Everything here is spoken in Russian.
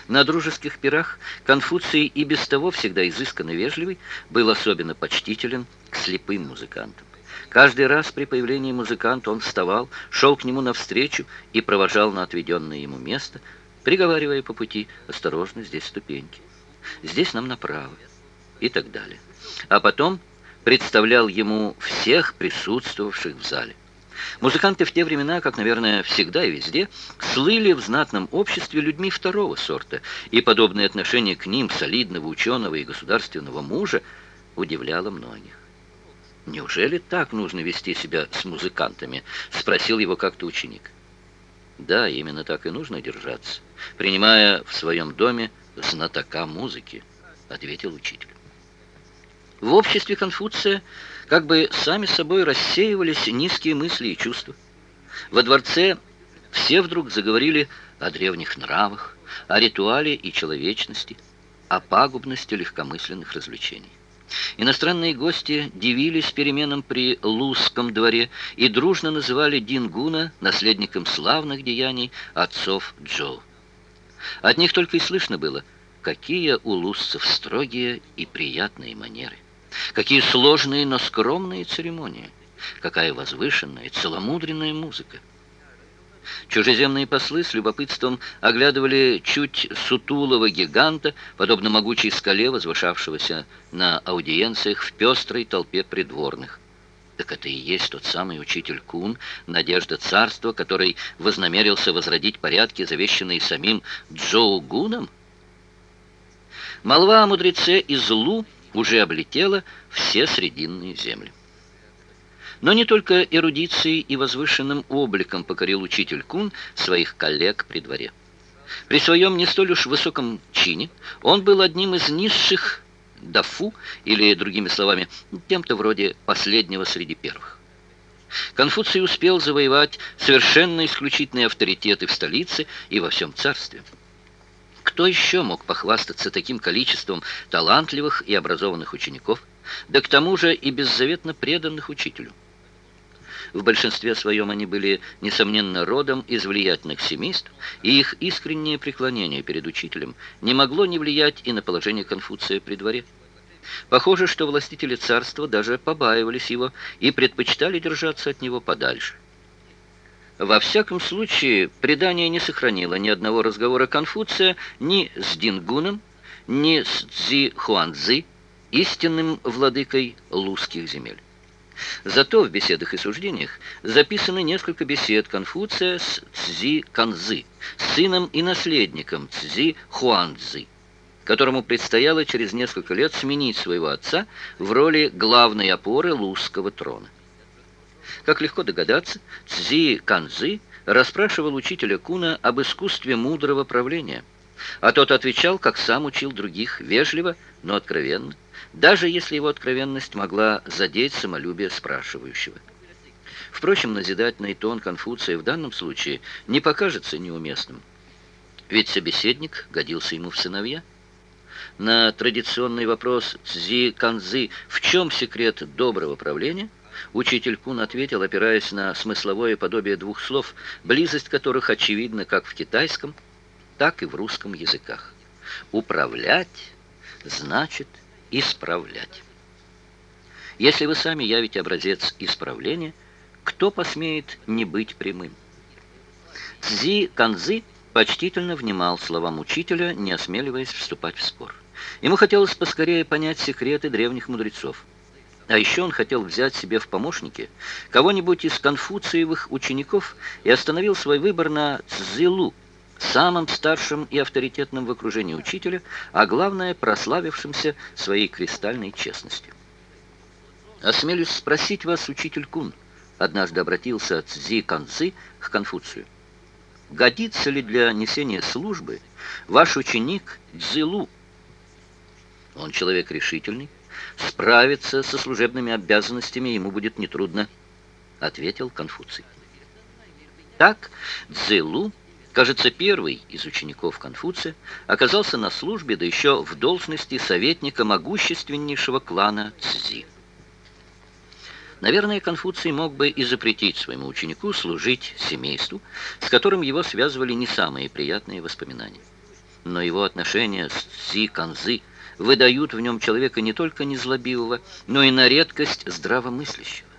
На дружеских пирах Конфуций, и без того всегда изысканно вежливый, был особенно почтителен к слепым музыкантам. Каждый раз при появлении музыканта он вставал, шел к нему навстречу и провожал на отведенное ему место, приговаривая по пути: «Осторожно, здесь ступеньки, здесь нам направо» и так далее. А потом представлял ему всех присутствовавших в зале. Музыканты в те времена, как, наверное, всегда и везде, слыли в знатном обществе людьми второго сорта, и подобное отношение к ним солидного ученого и государственного мужа удивляло многих. «Неужели так нужно вести себя с музыкантами?» — спросил его как-то ученик. «Да, именно так и нужно держаться, принимая в своем доме знатока музыки», — ответил учитель. В обществе Конфуция как бы сами собой рассеивались низкие мысли и чувства. Во дворце все вдруг заговорили о древних нравах, о ритуале и человечности, о пагубности легкомысленных развлечений. Иностранные гости дивились переменам при Лузском дворе и дружно называли Дингуна наследником славных деяний отцов Джоу. От них только и слышно было, какие у лузцев строгие и приятные манеры, какие сложные, но скромные церемонии, какая возвышенная, целомудренная музыка. Чужеземные послы с любопытством оглядывали чуть сутулого гиганта, подобно могучей скале, возвышавшегося на аудиенциях в пестрой толпе придворных. Так это и есть тот самый учитель Кун, надежда царства, который вознамерился возродить порядки, завещанные самим Джоу Гуном? Молва о мудреце из Лу уже облетела все срединные земли. Но не только эрудицией и возвышенным обликом покорил учитель Кун своих коллег при дворе. При своем не столь уж высоком чине он был одним из низших дафу, или, другими словами, кем-то вроде последнего среди первых. Конфуций успел завоевать совершенно исключительные авторитеты в столице и во всем царстве. Кто еще мог похвастаться таким количеством талантливых и образованных учеников, да к тому же и беззаветно преданных учителю? В большинстве своем они были, несомненно, родом из влиятельных семейств, и их искреннее преклонение перед учителем не могло не влиять и на положение Конфуция при дворе. Похоже, что властители царства даже побаивались его и предпочитали держаться от него подальше. Во всяком случае, предание не сохранило ни одного разговора Конфуция ни с Дингуном, ни с Цзи Хуанцзи, истинным владыкой лузских земель. Зато в беседах и суждениях записаны несколько бесед Конфуция с Цзи Канцзы, сыном и наследником Цзи Хуанцзи, которому предстояло через несколько лет сменить своего отца в роли главной опоры лузского трона. Как легко догадаться, Цзи Канцзы расспрашивал учителя Куна об искусстве мудрого правления, а тот отвечал, как сам учил других, вежливо, но откровенно, даже если его откровенность могла задеть самолюбие спрашивающего. Впрочем, назидательный тон Конфуция в данном случае не покажется неуместным, ведь собеседник годился ему в сыновья. На традиционный вопрос Цзи Канцзы «В чем секрет доброго правления?» учитель Кун ответил, опираясь на смысловое подобие двух слов, близость которых очевидна как в китайском, так и в русском языках. «Управлять значит исправлять». Если вы сами явите образец исправления, кто посмеет не быть прямым? Цзи Канцзы почтительно внимал словам учителя, не осмеливаясь вступать в спор. Ему хотелось поскорее понять секреты древних мудрецов. А еще он хотел взять себе в помощники кого-нибудь из конфуциевых учеников и остановил свой выбор на Цзилу, самым старшим и авторитетным в окружении учителя, а главное, прославившимся своей кристальной честностью. «Осмелюсь спросить вас, учитель Кун», — однажды обратился Цзи Канцзы к Конфуцию, «годится ли для несения службы ваш ученик Цзилу? Он человек решительный, справиться со служебными обязанностями ему будет нетрудно», — ответил Конфуций. Так Цзилу, кажется, первый из учеников Конфуция, оказался на службе, да еще в должности советника могущественнейшего клана Цзи. Наверное, Конфуций мог бы и запретить своему ученику служить семейству, с которым его связывали не самые приятные воспоминания. Но его отношения с Цзи Канзы выдают в нем человека не только незлобивого, но и на редкость здравомыслящего.